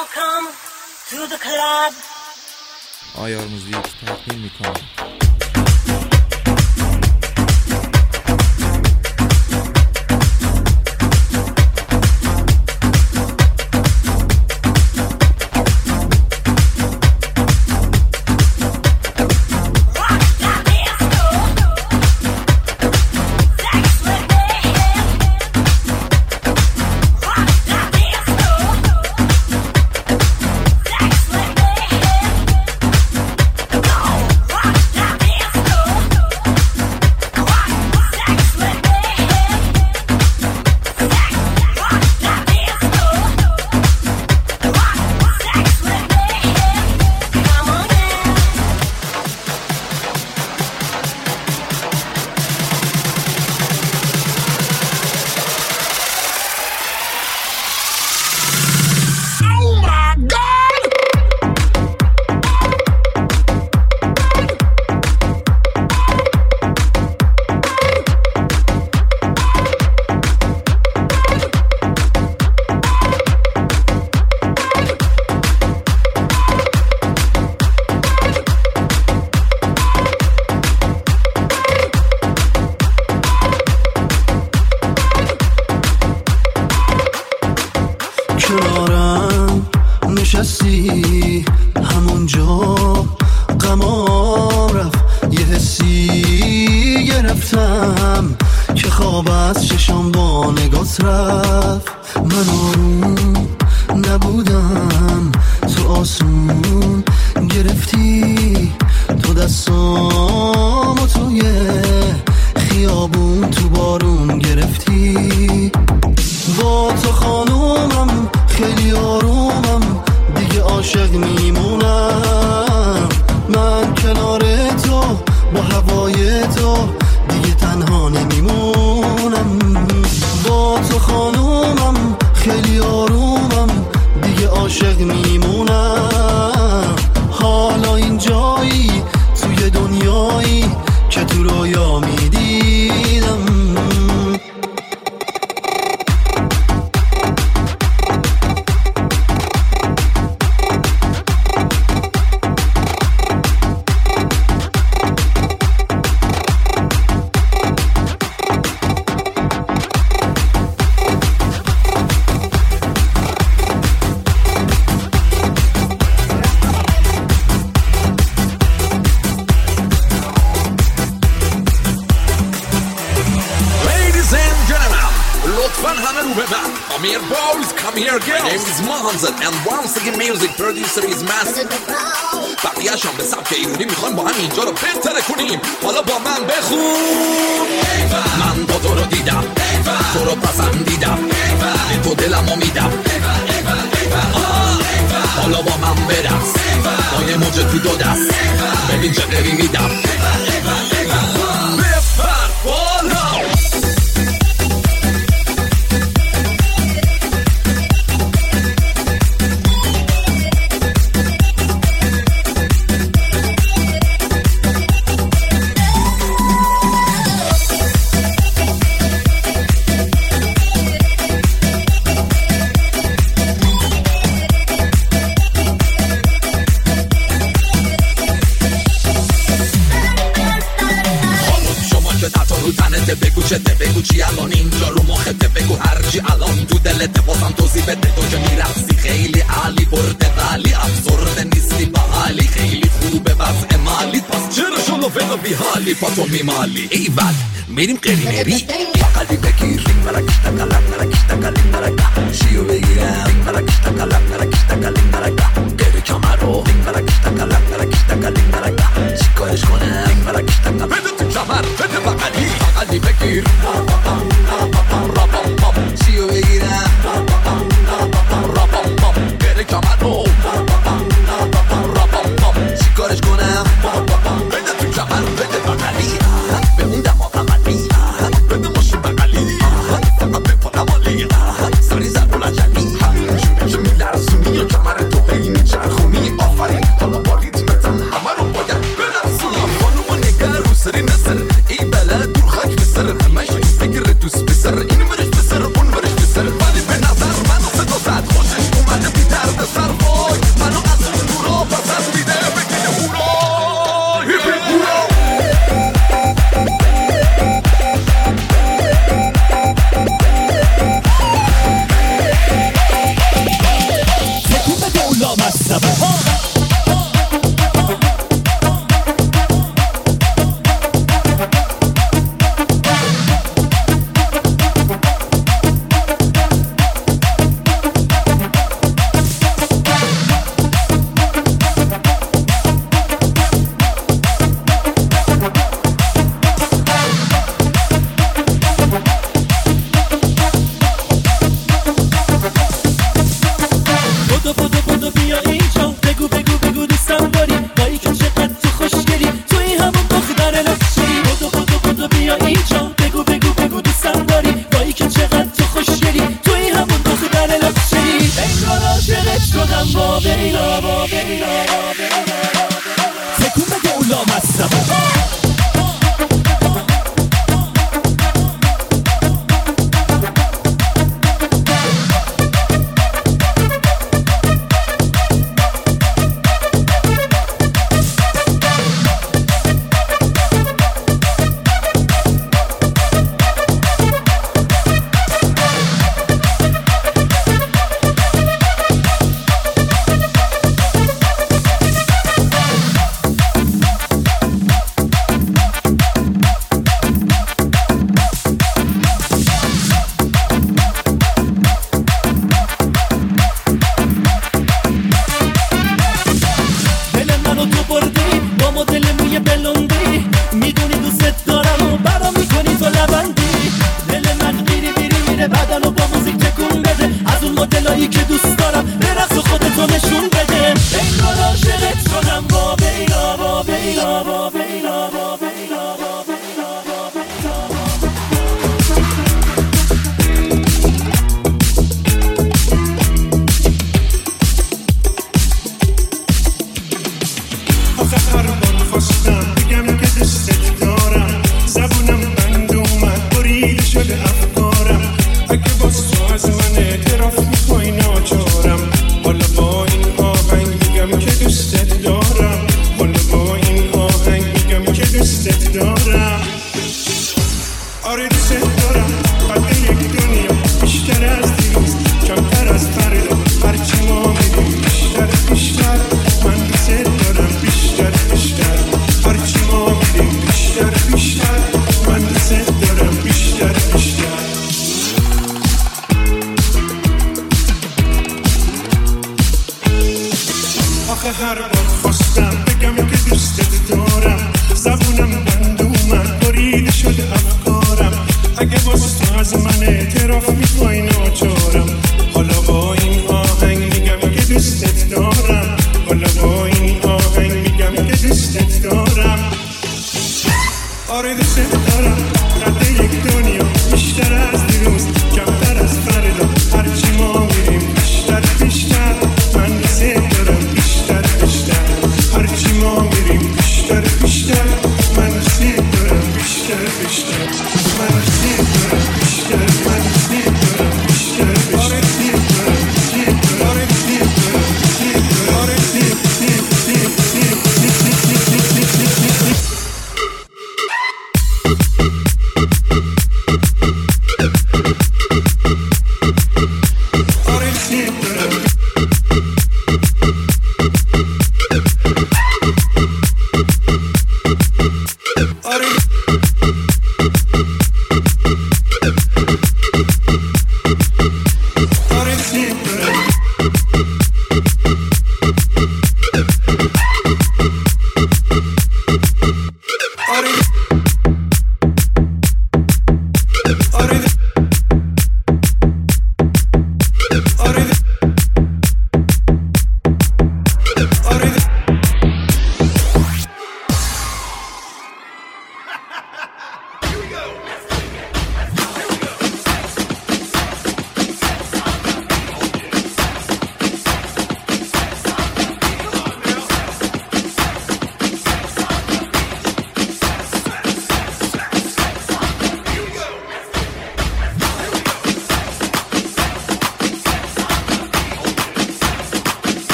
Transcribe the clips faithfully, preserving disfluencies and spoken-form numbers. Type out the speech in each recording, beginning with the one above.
Welcome to the club. آیار موزیک تقدیم میکنم کنارم نشستی همونجا غمام رفت یه حسی گرفتم که خواب از چشام با نگات رفت من آروم نبودم تو آسون گرفتی تو دستامو توی خیابون تو بارون گرفتی با تو خانومم خیلی آرومم دیگه عاشق میمونم من کنار تو با هوای تو دیگه تنها نمیمونم با تو خانومم خیلی آرومم دیگه عاشق میمونم حالا این جایی توی دنیایی که تو رویا میدیدم Come here boys, come here girls. My name is Mohammed and once again music producer is Master. بقیه شام به سبک ایرونی میخوایم با هم اینجا رو بهتره کنیم. حالا با من بخون. من با تو رو دیدم تو رو پسندیدم به تو دلمو میدم حالا با من برقص با یه موج تو دو دست ببین چه قوی میدم بپر بالا بگو چته بگو چی الان اینجا رو مخته بگو هرچی الان تو دلت بازم توضیح بده تو که میرقصی خیلی عالی برده ولی افسرده نیستی با حالی خیلی خوبه وضع مالی پس چرا شلو فقا بی حالی پا تو میمالی ایول میریم قرینری قلبی بگیر مرکش تکلم مرکش تکلم مرکش شیو بگیرم مرکش تکلم مرکش تکلم مرکش گره کمرو مرکش تکلم مرکش تکلم مرکش چیکارش کنم مرکش تکلم بده تو کمر بده بقلی قلبی بگیر رابام پاپ شیو بگیرم رابام پاپ گره کمرو رابام پاپ چیکارش کنم بده تو کمر بده بقلی به اون دما قملی بده ماشو بقلی فقط به پا نمالی سری زد بلند جلی شونه که میلرزونی یا کمر تو قینی مصطبه بیشتر بیشتر من سیر دارم بیشتر من سیر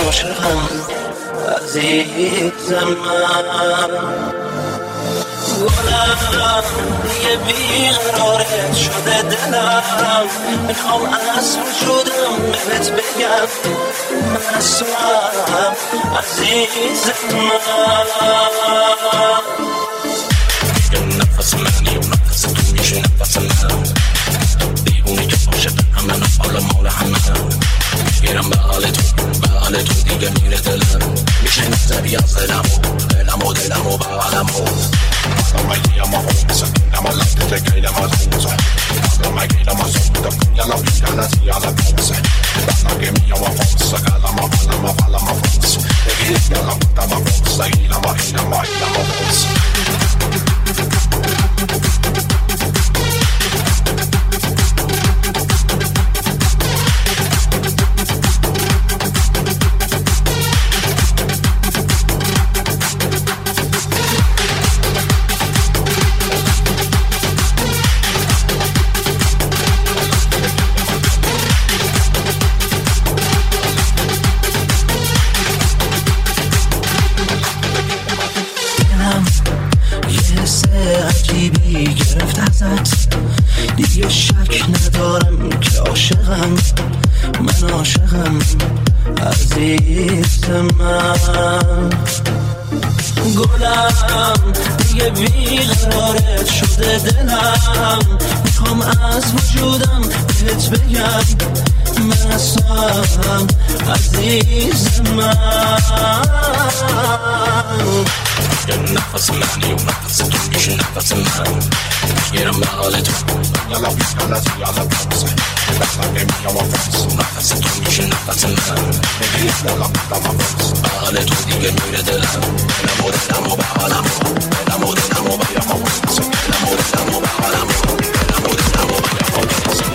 عاشقم عزیزم من گلم دیگه بیقرارت شده دلم میخوام از وجودم بهت بگم من از تو هم عزیزم من یه نفس منی و نفس تو میشه نفس من دیوونی که عاشق همه حالا مال همه میرم به حال تو به حال تو دیگه میره دلم میشه نظری از دلم و دلم و دلم و به حالم و Alla mig ge mig hoppas när man lagt det grejer man hoppas Alla mig ge mig så det jag la ut alla sig alla hoppas Alla ge mig jag hoppas alla mig alla mig alla mig hoppas Det ger jag la ut alla hoppas hela mig hela mig hela mig hoppas دیگه شک ندارم که عاشقم من عاشقم عزیز من گلم دیگه بیقرارت شده دلم میخوام از وجودم بهت بگم من از تو هم عزیز من یه نفس منی و نفس تو میشه نفس من میرم به حال تو یالا بیشتر یالا بس بسم میام واسه نفس تو میشه نفس من میگی یالا بام واسه به حال تو دیگه میره دلم دلم و دلم و به حالم دلم و دلم و به حالم دلم و دلم و به حالم دلم و دلم و به حالم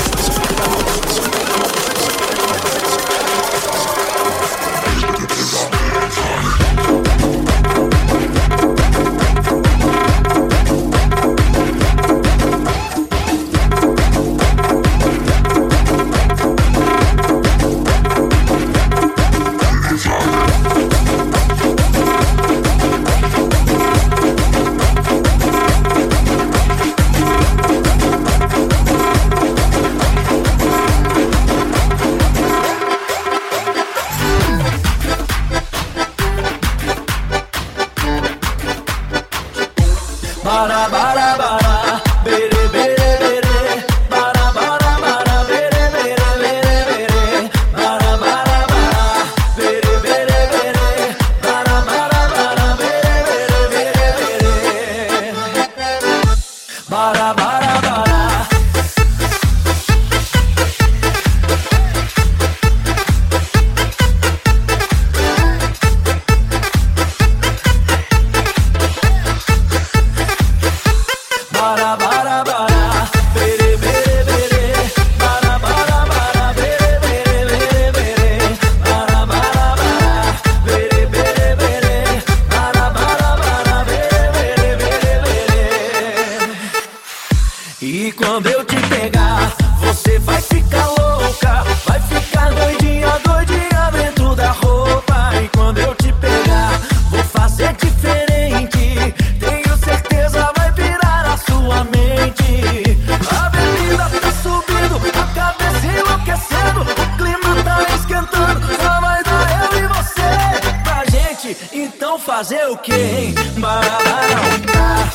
fazer o quê, hein? Barabara,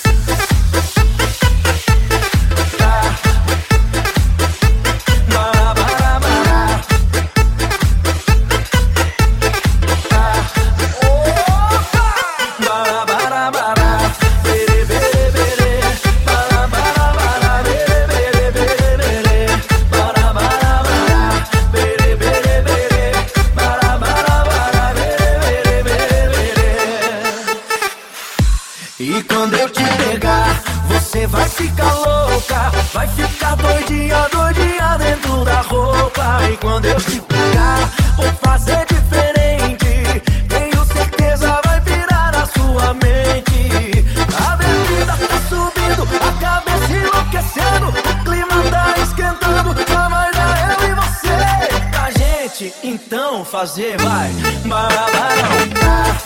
e quando eu te pegar, você vai ficar louca, vai ficar doidinha, doidinha dentro da roupa. E quando eu te pegar, vou fazer diferente, tenho certeza vai virar a sua mente. A bebida tá subindo, a cabeça enlouquecendo, o clima tá esquentando, só vai dar eu e você, a gente, então faz fazer, vai. Barabarão.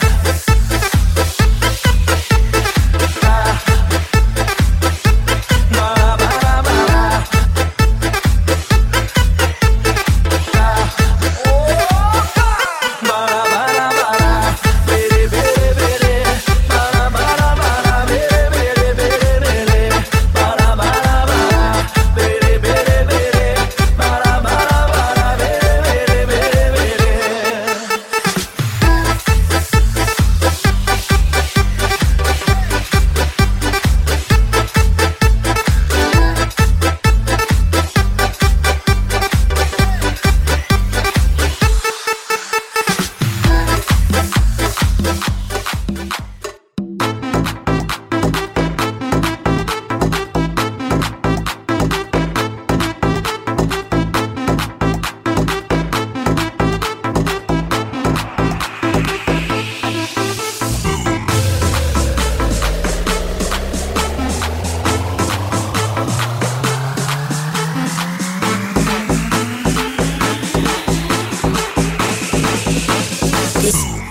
This